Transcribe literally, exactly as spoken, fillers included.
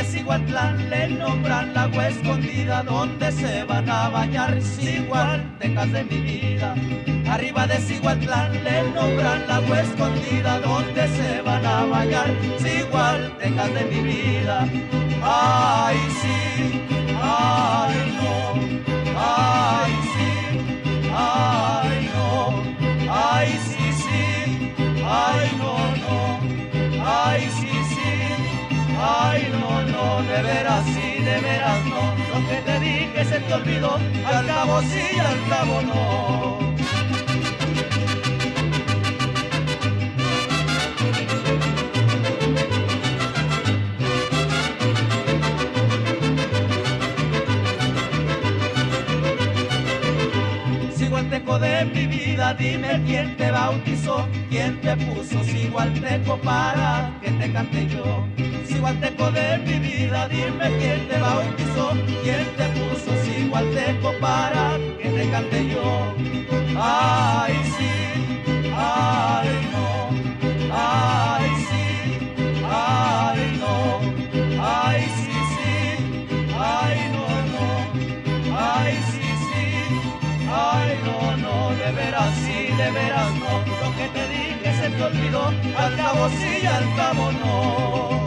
Cihuatlán le nombran la agua escondida donde se van a bañar cigualtecas de mi vida. Arriba de Cihuatlán le nombran la agua escondida donde se van a bañar cigualtecas de mi vida. Ay sí, ay no, ay sí, ay no, ay sí sí, ay no no, ay sí sí, ay no no, de veras sí, de veras no, lo que te dije se te olvidó, al cabo sí, al cabo no. Cigualteco de mi vida, dime quién te bautizó, quién te puso cigualteco para que te cante yo. Cigualteco de mi vida, dime quién te bautizó, quién te puso cigualteco para que te cante yo. Ay sí, ay no, ay sí, ay no, ay sí sí, ay no no, ay sí. Ay, no, no, de veras sí, de veras no, lo que te dije se te olvidó, al cabo sí, al cabo no.